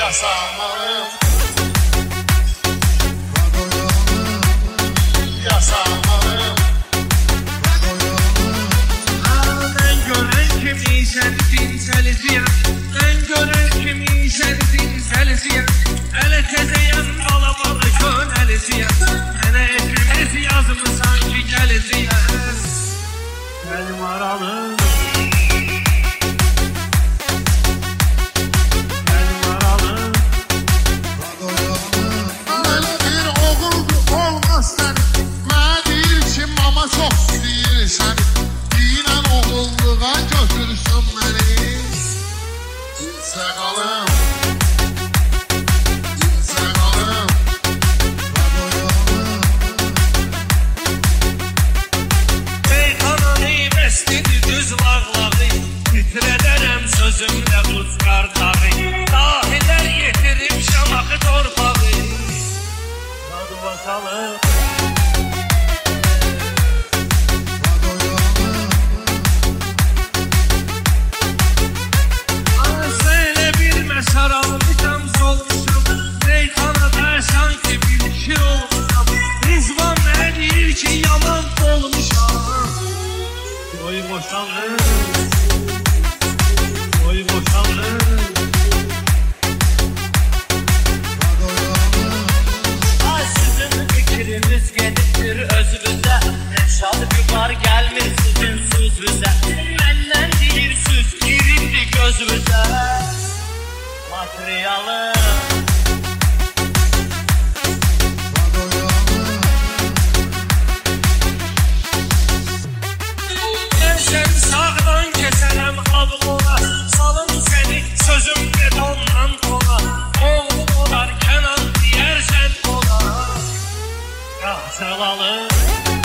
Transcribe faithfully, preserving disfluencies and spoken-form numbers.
Yasamalım. Yasamalım. Ben gören kimi sevdin selisiye, ben gören kimi sevdin selisiye, ele tezeyen balamalı könelisiye,ene etmez yazımı sanki gelisiye. Benim aralım. Çok istəyirsən, dinən oğulluğa götürsün məni. Dinsə qalım, dinsə qalım, Şeytanani bəstidir düz lağlağı, titrədərəm sözümlə buz qardağı, dahilər yetirib şamaxı torpağı. Hadi bakalım. Saralmışam solmuşam, Reyhanada sanki bir şir olmuşam. Rizvan mənə deyir ki yaman olmuşam. Oy boşalır, oy boşalır. Ay sizin fikriniz gedibdir özünüzə, Şadı bir var gəlmir sizin sözünüzə. Məndən deyirsiz girindir gözünüzə. Materialım. Ben sen sağdan keserem ablona, salım seni sözüm betondan kola. Oğlum olar Kenan diyersen kola. Kahsalalım.